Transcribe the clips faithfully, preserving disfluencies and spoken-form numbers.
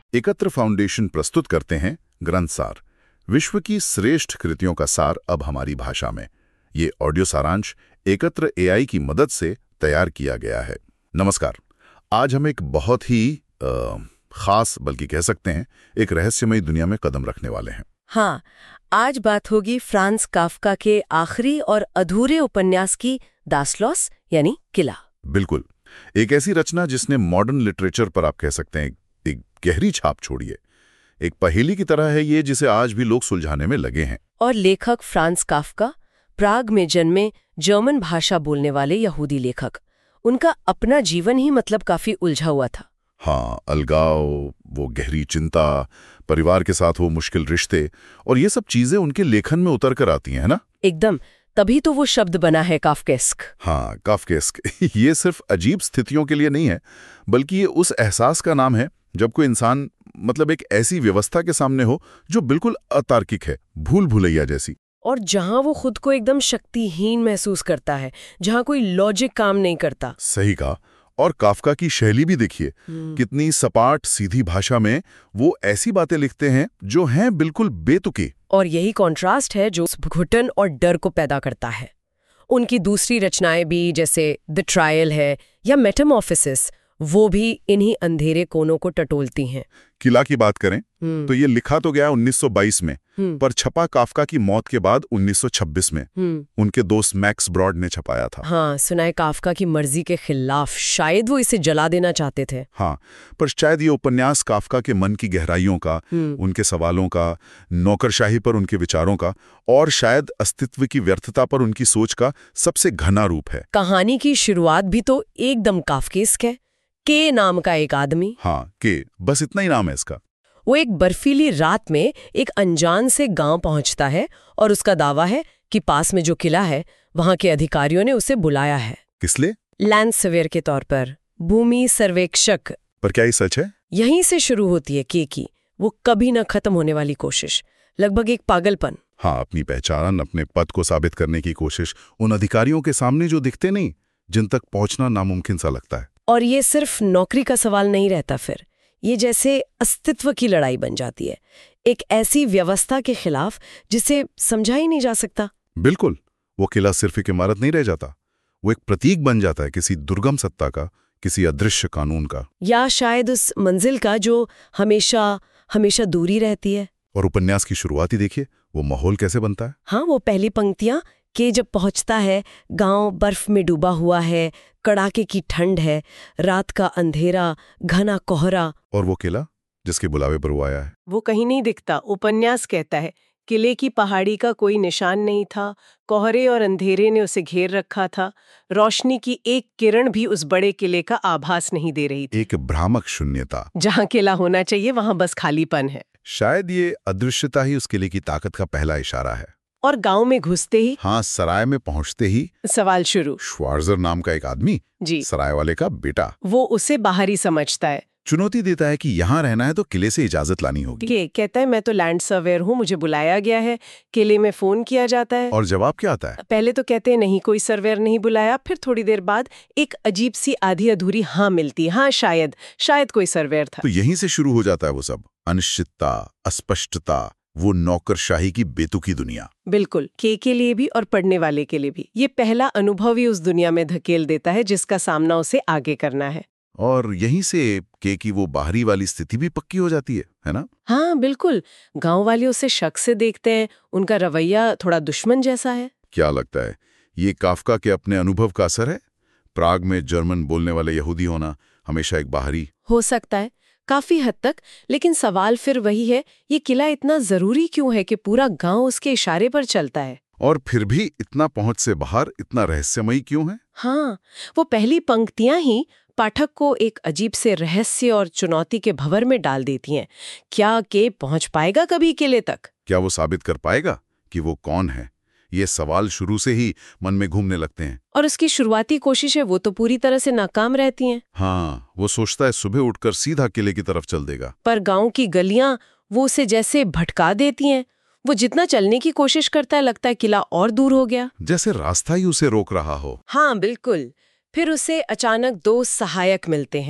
एकत्र फाउंडेशन प्रस्तुत करते हैं ग्रंथ सार, विश्व की श्रेष्ठ कृतियों का सार अब हमारी भाषा में। ये ऑडियो सारांश एकत्र एआई की मदद से तैयार किया गया है। नमस्कार। आज हम एक बहुत ही आ, खास बल्कि कह सकते हैं एक रहस्यमयी दुनिया में कदम रखने वाले हैं। हाँ, आज बात होगी फ्रांज काफ्का के आखिरी और अधूरे उपन्यास की दास लॉस यानी किला। बिल्कुल, एक ऐसी रचना जिसने मॉडर्न लिटरेचर पर आप कह सकते हैं एक गहरी छाप छोड़ी है। एक पहेली की तरह है ये, जिसे आज भी लोग सुलझाने में लगे हैं। और लेखक फ्रांज काफ्का, प्राग में जन्मे जर्मन भाषा बोलने वाले यहूदी लेखक। उनका अपना जीवन ही मतलब काफी उलझा हुआ था। हाँ, अलगाव, वो गहरी चिंता, परिवार के साथ वो मुश्किल रिश्ते, और ये सब चीजें उनके लेखन में उतर कर आती हैं, है ना? एकदम, तभी तो वो शब्द बना है काफ्केस्क। हाँ, काफ्केस्क। ये सिर्फ अजीब स्थितियों के लिए नहीं है, बल्कि ये उस एहसास का नाम है जब कोई इंसान मतलब एक ऐसी व्यवस्था के सामने हो जो बिल्कुल अतार्किक है, भूल भुलैया जैसी। और जहां वो खुद को एकदम शक्तिहीन महसूस करता है, जहां कोई लॉजिक काम नहीं करता। सही कहा। और काफ्का की शैली भी देखिए, कितनी सपाट सीधी भाषा में वो ऐसी बातें लिखते हैं जो हैं बिल्कुल बेतुकी। और यही कॉन्ट्रास्ट है जो घुटन और डर को पैदा करता है। उनकी दूसरी रचनाएं भी, जैसे द ट्रायल है या मेटामॉर्फोसिस, वो भी इन्हीं अंधेरे कोनों को टटोलती हैं। किला की बात करें तो ये लिखा तो गया उन्नीस सौ बाईस में, पर छपा काफ्का की मौत के बाद उन्नीस सौ छब्बीस में। उनके दोस्त मैक्स ब्रॉड ने छपाया था। हाँ, सुनाए काफ्का की मर्जी के खिलाफ, शायद वो इसे जला देना चाहते थे। हाँ, पर शायद ये उपन्यास काफ्का के मन की गहराइयों का, उनके सवालों का, नौकरशाही पर उनके विचारों का, और शायद अस्तित्व की व्यर्थता पर उनकी सोच का सबसे घना रूप है। कहानी की शुरुआत भी तो एकदम काफ्केस्क है। के नाम का एक आदमी, हाँ, के, बस इतना ही नाम है इसका। वो एक बर्फीली रात में एक अनजान से गांव पहुंचता है और उसका दावा है कि पास में जो किला है वहां के अधिकारियों ने उसे बुलाया है। किस लिए? लैंड सर्वेयर के तौर पर, भूमि सर्वेक्षक। पर क्या ये सच है? यहीं से शुरू होती है के की वो कभी न खत्म होने वाली कोशिश, लगभग एक पागलपन। हाँ, अपनी पहचान, अपने पद को साबित करने की कोशिश उन अधिकारियों के सामने जो दिखते नहीं, जिन तक पहुंचना नामुमकिन सा लगता है। और ये सिर्फ नौकरी का सवाल नहीं रहता, फिर ये जैसे अस्तित्व की लड़ाई बन जाती है, एक ऐसी व्यवस्था के खिलाफ जिसे समझा ही नहीं जा सकता। बिल्कुल, वो किला सिर्फ एक इमारत नहीं रह जाता, वो एक प्रतीक बन जाता है किसी दुर्गम सत्ता का, किसी अदृश्य कानून का, या शायद उस मंजिल का जो हमेशा हमेशा दूरी रहती है। और उपन्यास की शुरुआत ही देखिए, वो माहौल कैसे बनता है। हाँ, वो पहली पंक्तियां के जब पहुंचता है, गांव बर्फ में डूबा हुआ है, कड़ाके की ठंड है, रात का अंधेरा, घना कोहरा, और वो किला जिसके बुलावे पर वो आया है वो कहीं नहीं दिखता। उपन्यास कहता है किले की पहाड़ी का कोई निशान नहीं था, कोहरे और अंधेरे ने उसे घेर रखा था, रोशनी की एक किरण भी उस बड़े किले का आभास नहीं दे रही थी। एक भ्रामक शून्यता, जहां किला होना चाहिए वहां बस खालीपन है। शायद ये अदृश्यता ही उस किले की ताकत का पहला इशारा है। और गांव में घुसते ही, हाँ, सराय में पहुंचते ही सवाल शुरू। श्वार्ज़र नाम का एक आदमी, जी, सराय वाले का बेटा, वो उसे बाहरी समझता है, चुनौती देता है कि यहाँ रहना है तो किले से इजाजत लानी होगी। के कहता है मैं तो लैंड सर्वेयर हूँ, मुझे बुलाया गया है। किले में फोन किया जाता है, और जवाब क्या आता है? पहले तो कहते हैं नहीं, कोई सर्वेयर नहीं बुलाया। फिर थोड़ी देर बाद एक अजीब सी आधी अधूरी हाँ मिलती है, हाँ शायद शायद कोई सर्वेयर था। तो यहीं से शुरू हो जाता है वो सब, अनिश्चितता, अस्पष्टता, वो नौकरशाही की बेतुकी दुनिया। बिल्कुल, के के लिए भी और पढ़ने वाले के लिए भी ये पहला अनुभव ही उस दुनिया में धकेल देता है जिसका सामना उसे आगे करना है। और यहीं से के की वो बाहरी वाली स्थिति भी पक्की हो जाती है, है ना? हाँ बिल्कुल, गांव वाले उसे शक से देखते हैं, उनका रवैया थोड़ा दुश्मन जैसा है। क्या लगता है, ये काफ्का के अपने अनुभव का असर है? प्राग में जर्मन बोलने वाले यहूदी होना हमेशा एक बाहरी हो सकता है, काफी हद तक। लेकिन सवाल फिर वही है, ये किला इतना जरूरी क्यों है कि पूरा गांव उसके इशारे पर चलता है? और फिर भी इतना पहुंच से बाहर इतना रहस्यमयी क्यों है? हाँ, वो पहली पंक्तियां ही पाठक को एक अजीब से रहस्य और चुनौती के भंवर में डाल देती हैं। क्या के पहुंच पाएगा कभी किले तक? क्या वो साबित कर पाएगा कि वो कौन है? ये सवाल शुरू से ही मन में घूमने लगते हैं। और उसकी शुरुआती कोशिशें वो तो पूरी तरह से नाकाम रहती हैं। हाँ, वो सोचता है सुबह उठकर सीधा किले की तरफ चल देगा, पर गांव की गलियां वो उसे जैसे भटका देती हैं। वो जितना चलने की कोशिश करता है, लगता है किला और दूर हो गया, जैसे रास्ता ही उसे रोक रहा हो। हाँ बिल्कुल। फिर उसे अचानक दो सहायक मिलते हैं,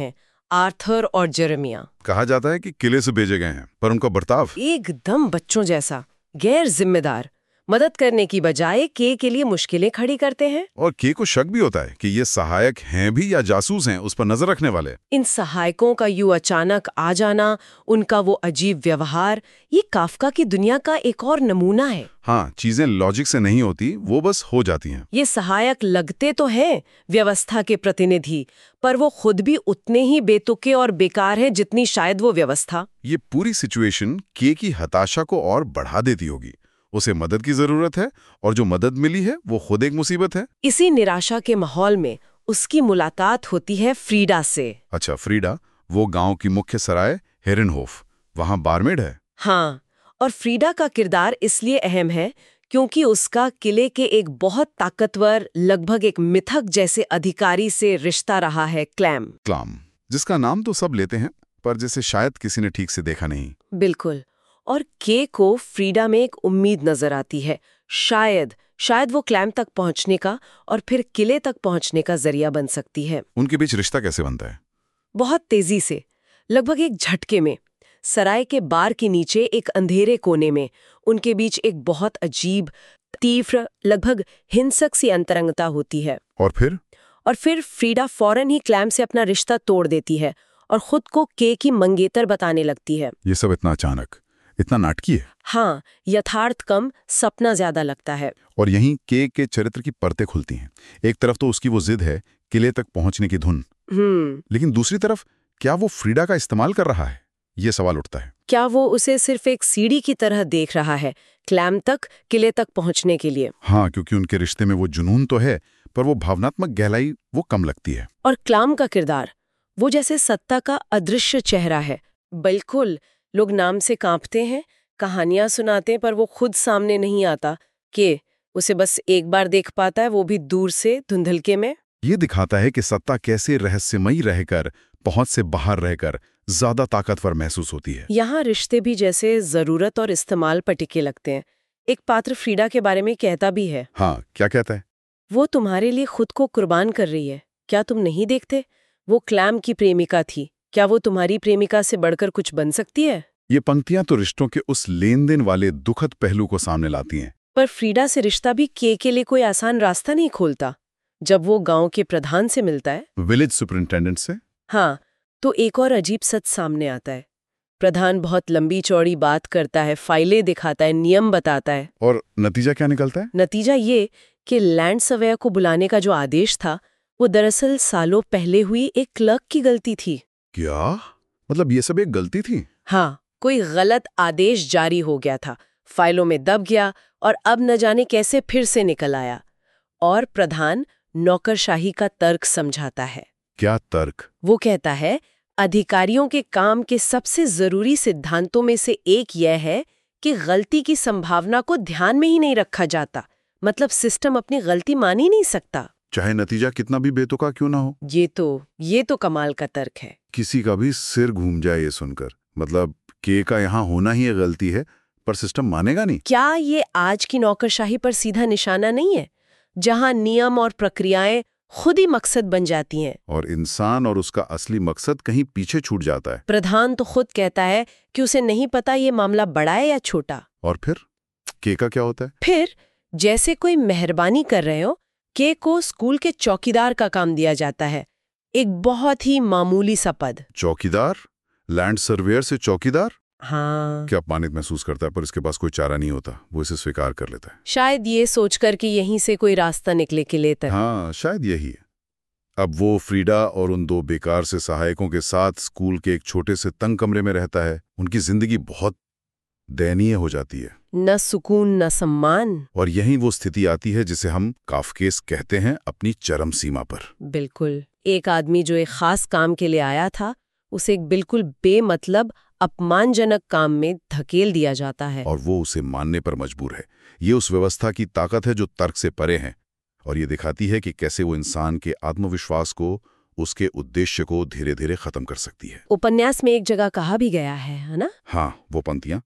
आर्थर और जेरेमिया। कहा जाता है कि किले से भेजे गए हैं, पर उनका बर्ताव एकदम बच्चों जैसा, गैर जिम्मेदार, मदद करने की बजाय के के लिए मुश्किलें खड़ी करते हैं। और के को शक भी होता है कि ये सहायक हैं भी या जासूस हैं, उस पर नजर रखने वाले। इन सहायकों का यूं अचानक आ जाना, उनका वो अजीब व्यवहार, ये काफका की दुनिया का एक और नमूना है। हाँ, चीजें लॉजिक से नहीं होती, वो बस हो जाती हैं। ये सहायक लगते तो हैं व्यवस्था के प्रतिनिधि, पर वो खुद भी उतने ही बेतुके और बेकार हैं जितनी शायद वो व्यवस्था। ये पूरी सिचुएशन के की हताशा को और बढ़ा देती होगी। उसे मदद की जरूरत है और जो मदद मिली है वो खुद एक मुसीबत है। इसी निराशा के माहौल में उसकी मुलाकात होती है फ्रीडा से। अच्छा, फ्रीडा, वो गांव की मुख्य सराय हेरनहोफ, वहां बारमेड है। हाँ, और फ्रीडा का किरदार इसलिए अहम है क्योंकि उसका किले के एक बहुत ताकतवर, लगभग एक मिथक जैसे अधिकारी से रिश्ता रहा है, क्लैम। क्लाम, जिसका नाम तो सब लेते हैं, पर जिसे शायद किसी ने ठीक से देखा नहीं। बिल्कुल। और के को फ्रीडा में एक उम्मीद नजर आती है, शायद शायद वो क्लैम तक पहुंचने का और फिर किले तक पहुंचने का जरिया बन सकती है। उनके बीच रिश्ता कैसे बनता है? बहुत तेजी से, लगभग एक झटके में। सराय के बार के नीचे एक अंधेरे कोने में उनके बीच एक बहुत अजीब, तीव्र, लगभग हिंसक सी अंतरंगता होती है। और फिर और फिर फ्रीडा फौरन ही क्लैम से अपना रिश्ता तोड़ देती है और खुद को के की मंगेतर बताने लगती है। ये सब इतना अचानक, इतना नाटकीय है। हाँ, यथार्थ कम, सपना ज्यादा लगता है। और यहीं के के चरित्र की परतें खुलती हैं। एक तरफ तो उसकी वो जिद है, किले तक पहुंचने की धुन, हम्म लेकिन दूसरी तरफ क्या वो फ्रीडा का इस्तेमाल कर रहा है? ये सवाल उठता है। क्या वो उसे सिर्फ एक सीढ़ी की तरह देख रहा है क्लैम तक, किले तक पहुंचने के लिए? हाँ, क्योंकि उनके रिश्ते में वो जुनून तो है, पर वो भावनात्मक गहराई वो कम लगती है। और क्लैम का किरदार, वो जैसे सत्ता का अदृश्य चेहरा है। बिल्कुल, लोग नाम से कांपते हैं, कहानियां सुनाते हैं, पर वो खुद सामने नहीं आता। कि उसे बस एक बार देख पाता है, वो भी दूर से, धुंधलके में। ये दिखाता है कि सत्ता कैसे रहस्यमयी रहकर, पहुंच से बाहर रहकर ज्यादा ताकतवर महसूस होती है। यहाँ रिश्ते भी जैसे जरूरत और इस्तेमाल पर टिके लगते हैं। एक पात्र फ्रीडा के बारे में कहता भी है, हाँ, क्या कहता है? वो तुम्हारे लिए खुद को कुर्बान कर रही है, क्या तुम नहीं देखते? वो क्लैम की प्रेमिका थी, क्या वो तुम्हारी प्रेमिका से बढ़कर कुछ बन सकती है? ये पंक्तियां तो रिश्तों के उस लेन देन वाले दुखद पहलू को सामने लाती हैं। पर फ्रीडा से रिश्ता भी के के लिए कोई आसान रास्ता नहीं खोलता। जब वो गांव के प्रधान से मिलता है, विलेज सुपरिंटेंडेंट से, हाँ, तो एक और अजीब सच सामने आता है। प्रधान बहुत लंबी चौड़ी बात करता है, फाइलें दिखाता है, नियम बताता है। और नतीजा क्या निकलता है? नतीजा ये कि लैंड सर्वेयर को बुलाने का जो आदेश था, वो दरअसल सालों पहले हुई एक क्लर्क की गलती थी। क्या मतलब, ये सब एक गलती थी? हाँ, कोई गलत आदेश जारी हो गया था, फाइलों में दब गया और अब न जाने कैसे फिर से निकल आया। और प्रधान नौकरशाही का तर्क समझाता है। क्या तर्क? वो कहता है, अधिकारियों के काम के सबसे जरूरी सिद्धांतों में से एक यह है कि गलती की संभावना को ध्यान में ही नहीं रखा जाता। मतलब सिस्टम अपनी गलती मान ही नहीं सकता, चाहे नतीजा कितना भी बेतुका क्यों ना हो। ये तो ये तो कमाल का तर्क है। किसी का भी सिर घूम जाए ये सुनकर। मतलब के का यहाँ होना ही एक गलती है, पर सिस्टम मानेगा नहीं। क्या ये आज की नौकरशाही पर सीधा निशाना नहीं है, जहां नियम और प्रक्रियाएं खुद ही मकसद बन जाती हैं और इंसान और उसका असली मकसद कहीं पीछे छूट जाता है? प्रधान तो खुद कहता है कि उसे नहीं पता ये मामला बड़ा है या छोटा। और फिर के का क्या होता है? फिर जैसे कोई मेहरबानी कर रहे हो, के को स्कूल के चौकीदार का काम दिया जाता है, एक बहुत ही मामूली सा पद। चौकीदार? लैंड सर्वेयर से चौकीदार? हाँ, क्या अपमानित महसूस करता है, पर इसके पास कोई चारा नहीं होता, वो इसे स्वीकार कर लेता है। शायद ये सोचकर कि यहीं से कोई रास्ता निकले किले तक। हाँ, शायद यही है। अब वो फ्रीडा और उन दो बेकार से सहायकों के साथ स्कूल के एक छोटे से तंग कमरे में रहता है। उनकी जिंदगी बहुत दयनीय हो जाती है, न सुकून न सम्मान। और यहीं वो स्थिति आती है जिसे हम काफकेस कहते हैं, अपनी चरम सीमा पर। बिल्कुल, एक आदमी जो एक खास काम के लिए आया था, उसे एक बिल्कुल बेमतलब अपमानजनक काम में धकेल दिया जाता है, और वो उसे मानने पर मजबूर है। ये उस व्यवस्था की ताकत है जो तर्क से परे है, और ये दिखाती है कि कैसे वो इंसान के आत्मविश्वास को, उसके उद्देश्य को धीरे धीरे खत्म कर सकती है। उपन्यास में एक जगह कहा भी गया है, है ना? हाँ, वो पंक्तियां,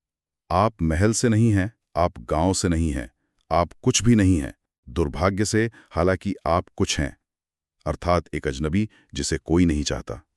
आप महल से नहीं हैं, आप गांव से नहीं हैं, आप कुछ भी नहीं हैं, दुर्भाग्य से, हालांकि आप कुछ हैं, अर्थात एक अजनबी जिसे कोई नहीं चाहता,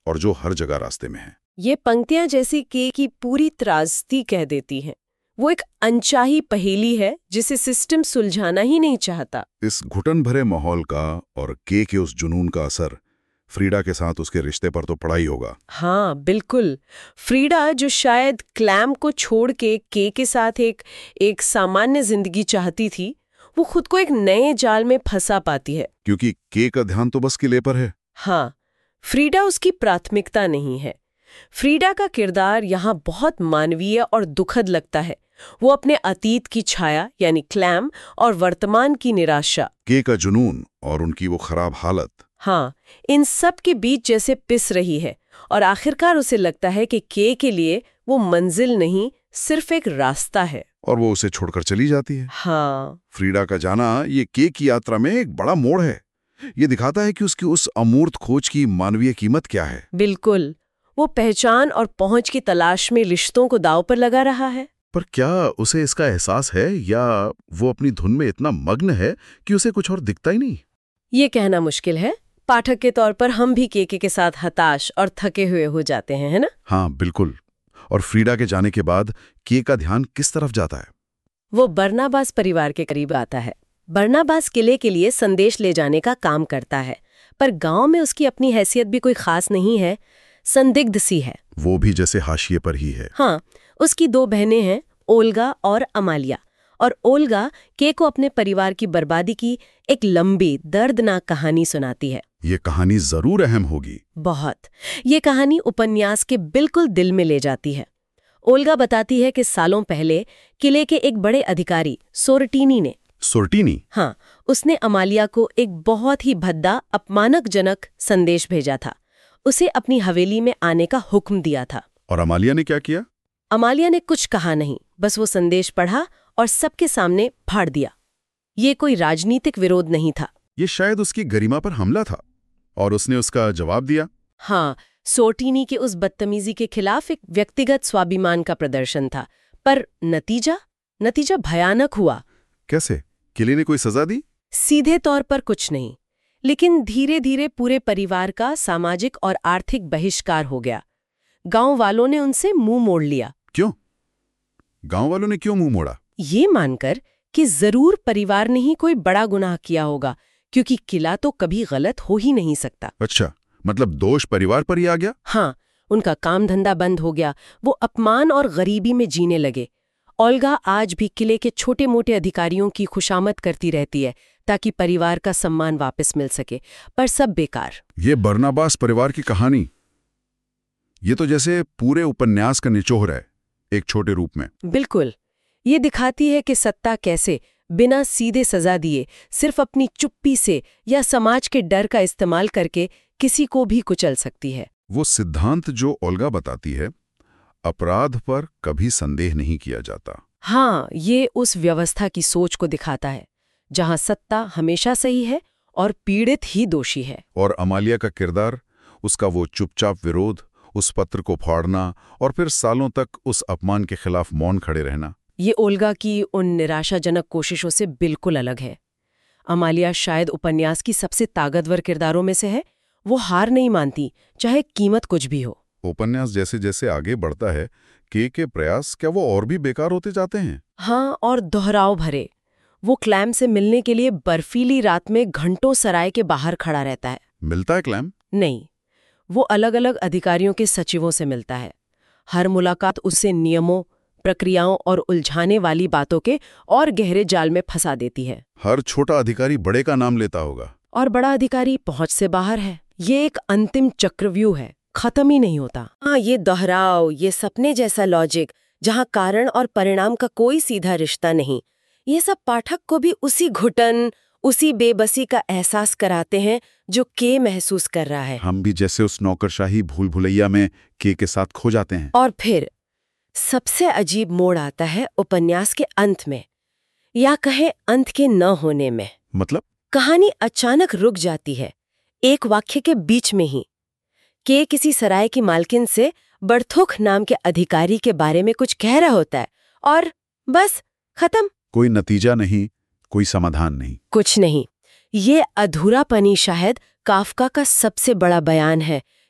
और जो हर जगह रास्ते में है। ये पंक्तियां जैसी के की पूरी त्रासदी कह देती हैं। वो एक अनचाही पहेली है जिसे सिस्टम सुलझाना ही नहीं चाहता। इस घुटन भरे माहौल का और के के उस जुनून का असर फ्रीडा के साथ उसके रिश्ते पर तो पड़ा ही होगा। हाँ बिल्कुल। फ्रीडा जो शायद क्लैम को छोड़ के के के साथ एक एक सामान्य जिंदगी चाहती थी, वो खुद को एक नए जाल में फंसा पाती है। क्योंकि के का ध्यान तो बस किले पर है। हाँ, फ्रीडा उसकी प्राथमिकता नहीं है। फ्रीडा का किरदार यहाँ बहुत मानवीय और दुखद लगता है। वो अपने अतीत की छाया यानी क्लैम और वर्तमान की निराशा, के का जुनून और उनकी वो खराब हालत, हाँ, इन सब के बीच जैसे पिस रही है और आखिरकार उसे लगता है कि के के लिए वो मंजिल नहीं, सिर्फ एक रास्ता है। और वो उसे छोड़कर चली जाती है। हाँ, फ्रीडा का जाना ये के की यात्रा में एक बड़ा मोड़ है। ये दिखाता है कि उसकी उस अमूर्त खोज की मानवीय कीमत क्या है। बिल्कुल। वो पहचान और पहुंच की तलाश में रिश्तों को दांव पर लगा रहा है। पर क्या उसे इसका एहसास है या वो अपनी धुन में इतना मग्न है कि उसे कुछ और दिखता ही नहीं? ये कहना मुश्किल है। पाठक के तौर पर हम भी केके के साथ हताश और थके हुए हो जाते हैं, है ना? हाँ बिल्कुल। और फ्रीडा के जाने के बाद के का ध्यान किस तरफ जाता है? वो बरनाबास परिवार के करीब आता है। बरनाबास किले के लिए संदेश ले जाने का काम करता है, पर गांव में उसकी अपनी हैसियत भी कोई खास नहीं है, संदिग्ध सी है। वो भी जैसे हाशिए पर ही है। हाँ, उसकी दो बहनें हैं, ओल्गा और अमालिया, और ओल्गा के को अपने परिवार की बर्बादी की एक लंबी दर्दनाक कहानी सुनाती है। ये कहानी जरूर अहम होगी। बहुत। ये कहानी उपन्यास के बिल्कुल दिल में ले जाती है। ओल्गा बताती है कि सालों पहले किले के एक बड़े अधिकारी सोरटीनी ने सोरटीनी? हाँ, उसने अमालिया को एक बहुत ही भद्दा अपमानकजनक संदेश भेजा था। उसे अपनी हवेली में आने का हुक्म दिया था। और अमालिया ने क्या किया? अमालिया ने कुछ कहा नहीं, बस वो संदेश पढ़ा और सबके सामने फाड़ दिया। ये कोई राजनीतिक विरोध नहीं था। ये शायद उसकी गरिमा पर हमला था और उसने उसका जवाब दिया। हाँ, सोरटीनी के उस बदतमीजी के खिलाफ एक व्यक्तिगत स्वाभिमान का प्रदर्शन था। पर नतीजा नतीजा भयानक हुआ। कैसे? किले ने कोई सजा दी? सीधे तौर पर कुछ नहीं, लेकिन धीरे धीरे पूरे परिवार का सामाजिक और आर्थिक बहिष्कार हो गया। गांव वालों ने उनसे मुंह मोड़ लिया। क्यों? गांव वालों ने क्यों मुंह मोड़ा? ये मानकर कि जरूर परिवार ने ही कोई बड़ा गुनाह किया होगा, क्योंकि किला तो कभी गलत हो ही नहीं सकता। अच्छा, मतलब दोष परिवार पर ही आ गया? हाँ, उनका काम धंधा बंद हो गया। वो अपमान और गरीबी में जीने लगे। ओल्गा आज भी किले के छोटे मोटे अधिकारियों की खुशामद करती रहती है ताकि परिवार का सम्मान वापस मिल सके, पर सब बेकार। ये बरनाबास परिवार की कहानी, ये तो जैसे पूरे उपन्यास का निचोड़ है, एक छोटे रूप में। बिल्कुल। ये दिखाती है कि सत्ता कैसे बिना सीधे सजा दिए, सिर्फ अपनी चुप्पी से या समाज के डर का इस्तेमाल करके किसी को भी कुचल सकती है। वो सिद्धांत जो ओल्गा बताती है, अपराध पर कभी संदेह नहीं किया जाता। हाँ, ये उस व्यवस्था की सोच को दिखाता है जहां सत्ता हमेशा सही है और पीड़ित ही दोषी है। और अमालिया का किरदार, उसका वो चुपचाप विरोध, उस पत्र को फाड़ना और फिर सालों तक उस अपमान के खिलाफ मौन खड़े रहना, ये ओल्गा की उन निराशाजनक कोशिशों से बिल्कुल अलग है। अमालिया शायद उपन्यास की सबसे ताकतवर किरदारों में से है। वो हार नहीं मानती, चाहे कीमत कुछ भी हो। उपन्यास जैसे जैसे आगे बढ़ता है, के के प्रयास क्या वो और भी बेकार होते जाते हैं? हाँ, और दोहराव भरे। वो क्लैम से मिलने के लिए बर्फीली रात में घंटों सराय के बाहर खड़ा रहता है। मिलता है क्लैम? नहीं, वो अलग अलग अधिकारियों के सचिवों से मिलता है। हर मुलाकात उसे नियमों, प्रक्रियाओं और उलझाने वाली बातों के और गहरे जाल में फंसा देती है। हर छोटा अधिकारी बड़े का नाम लेता होगा और बड़ा अधिकारी पहुंच से बाहर है। ये एक अंतिम चक्रव्यूह है, खत्म ही नहीं होता। हाँ, ये दोहराव, ये सपने जैसा लॉजिक जहां कारण और परिणाम का कोई सीधा रिश्ता नहीं, ये सब पाठक को भी उसी घुटन, उसी बेबसी का एहसास कराते हैं जो के महसूस कर रहा है। हम भी जैसे उस नौकरशाही भूल भुलैया में के के साथ खो जाते हैं। और फिर सबसे अजीब मोड़ आता है उपन्यास के अंत में, या कहें अंत के न होने में। मतलब? कहानी अचानक रुक जाती है, एक वाक्य के बीच में ही। के किसी सराय की मालकिन से बड़थुक नाम के अधिकारी के बारे में कुछ कह रहा होता है और बस खत्म। कोई नतीजा नहीं, कोई समाधान नहीं, कुछ नहीं। ये अधूरापनी शायद काफका का सबसे बड़ा बयान है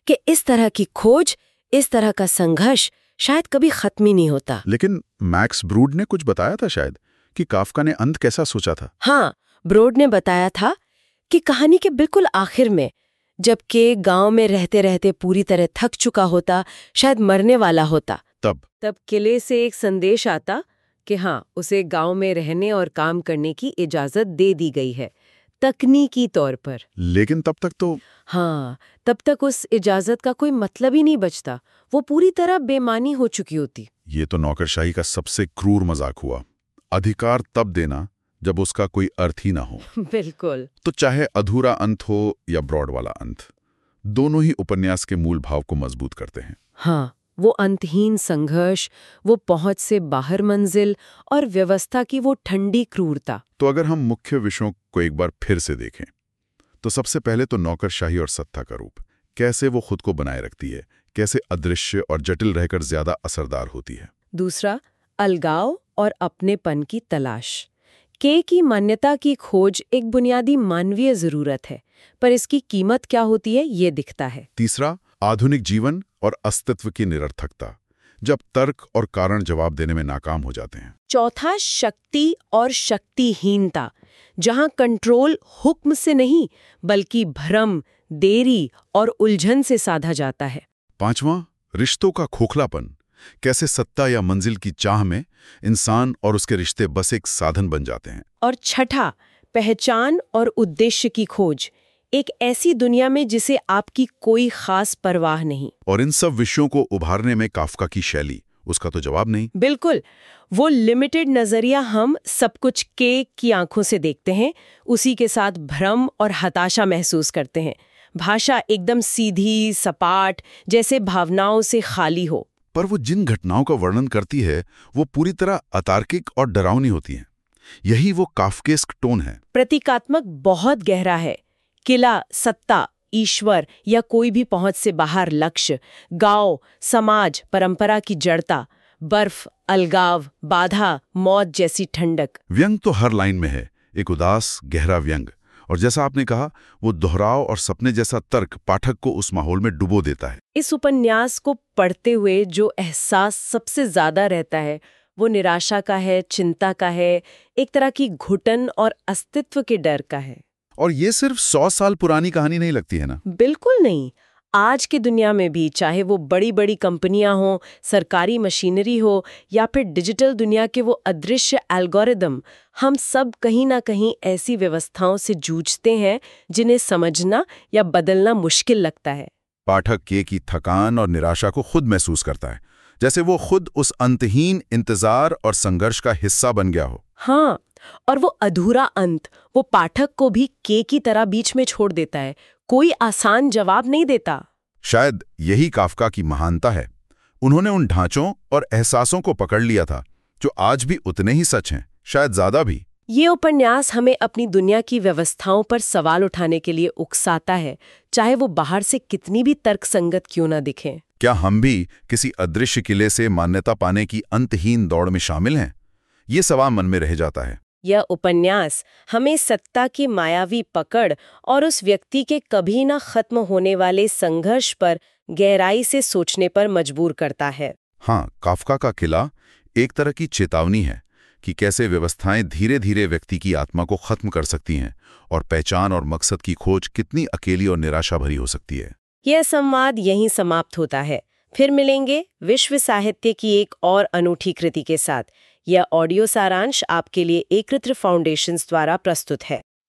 कि इस तरह की खोज, इस तरह का संघर्ष शायद कभी खत्म ही नहीं होता। लेकिन मैक्स ब्रूड ने कुछ बताया था शायद कि काफका ने अंत कैसा सोचा था? हाँ, ब्रोड ने बताया था कि कहानी के बिल्कुल आखिर में, जब के गांव में रहते रहते पूरी तरह थक चुका होता, शायद मरने वाला होता, तब तब किले से एक संदेश आता कि हाँ, उसे गांव में रहने और काम करने की इजाजत दे दी गई है, तकनीकी तौर पर। लेकिन तब तक तो हाँ, तब तक उस इजाजत का कोई मतलब ही नहीं बचता, वो पूरी तरह बेमानी हो चुकी होती। ये तो नौकरशाही का सबसे क्रूर मजाक हुआ। अधिकार तब देना जब उसका कोई अर्थ ही ना हो। बिल्कुल। तो चाहे अधूरा अंत हो या ब्रॉड वाला अंत, दोनों ही उपन्यास के मूल भाव को मजबूत करते हैं। हाँ, वो अंतहीन संघर्ष, वो पहुंच से बाहर मंजिल और व्यवस्था की वो ठंडी क्रूरता। तो अगर हम मुख्य विषयों को एक बार फिर से देखें, तो सबसे पहले तो नौकरशाही और सत्ता का रूप, कैसे वो खुद को बनाए रखती है, कैसे अदृश्य और जटिल रहकर ज्यादा असरदार होती है। दूसरा, अलगाव और अपनेपन की तलाश। के की मान्यता की खोज एक बुनियादी मानवीय जरूरत है, पर इसकी कीमत क्या होती है ये दिखता है। तीसरा, आधुनिक जीवन और अस्तित्व की निरर्थकता, जब तर्क और कारण जवाब देने में नाकाम हो जाते हैं। चौथा, शक्ति और शक्तिहीनता, जहां कंट्रोल हुक्म से नहीं बल्कि भ्रम, देरी और उलझन से साधा जाता है। पांचवां, रिश्तों का खोखलापन, कैसे सत्ता या मंजिल की चाह में इंसान और उसके रिश्ते बस एक साधन बन जाते हैं। और छठा, पहचान और उद्देश्य की खोज, एक ऐसी दुनिया में जिसे आपकी कोई खास परवाह नहीं। और इन सब विषयों को उभारने में काफका की शैली, उसका तो जवाब नहीं। बिल्कुल, वो लिमिटेड नजरिया हम सब कुछ के की आंखों से देखते हैं, उसी के साथ भ्रम और हताशा महसूस करते हैं। भाषा एकदम सीधी, सपाट, जैसे भावनाओं से खाली हो। पर वो जिन घटनाओं का वर्णन करती है, वो पूरी तरह अतार्किक और डरावनी होती हैं। यही वो काफ्केस्क टोन है। प्रतीकात्मक बहुत गहरा है। किला, सत्ता, ईश्वर या कोई भी पहुंच से बाहर लक्ष्य, गांव, समाज, परंपरा की जड़ता, बर्फ, अलगाव, बाधा, मौत जैसी ठंडक। व्यंग तो हर लाइन में है, एक उदास गहरा व्यंग। और जैसा आपने कहा, वो दोहराव और सपने जैसा तर्क पाठक को उस माहौल में डुबो देता है। इस उपन्यास को पढ़ते हुए जो एहसास सबसे ज्यादा रहता है, वो निराशा का है, चिंता का है, एक तरह की घुटन और अस्तित्व के डर का है। और ये सिर्फ सौ साल पुरानी कहानी नहीं लगती है ना? बिल्कुल नहीं। आज की दुनिया में भी, चाहे वो बड़ी बड़ी कंपनियां हों, सरकारी मशीनरी हो या फिर डिजिटल दुनिया के वो अदृश्य एल्गोरिदम, हम सब कहीं ना कहीं ऐसी व्यवस्थाओं से जूझते हैं जिन्हें समझना या बदलना मुश्किल लगता है। पाठक के की थकान और निराशा को खुद महसूस करता है, जैसे वो खुद उस अंतहीन इंतजार और संघर्ष का हिस्सा बन गया हो। हाँ, और वो अधूरा अंत वो पाठक को भी के की तरह बीच में छोड़ देता है, कोई आसान जवाब नहीं देता। शायद यही काफका की महानता है। उन्होंने उन ढांचों और एहसासों को पकड़ लिया था जो आज भी उतने ही सच हैं, शायद ज्यादा भी। ये उपन्यास हमें अपनी दुनिया की व्यवस्थाओं पर सवाल उठाने के लिए उकसाता है, चाहे वो बाहर से कितनी भी तर्कसंगत क्यों ना दिखें। क्या हम भी किसी अदृश्य किले से मान्यता पाने की अंतहीन दौड़ में शामिल हैं? ये सवाल मन में रह जाता है। यह उपन्यास हमें सत्ता की मायावी पकड़ और उस व्यक्ति के कभी ना खत्म होने वाले संघर्ष पर गहराई से सोचने पर मजबूर करता है। हाँ, काफका का किला एक तरह की चेतावनी है कि कैसे व्यवस्थाएं धीरे धीरे व्यक्ति की आत्मा को खत्म कर सकती हैं और पहचान और मकसद की खोज कितनी अकेली और निराशा भरी हो सकती है। यह संवाद यहीं समाप्त होता है। फिर मिलेंगे विश्व साहित्य की एक और अनूठी कृति के साथ। यह ऑडियो सारांश आपके लिए एकत्र फाउंडेशंस द्वारा प्रस्तुत है।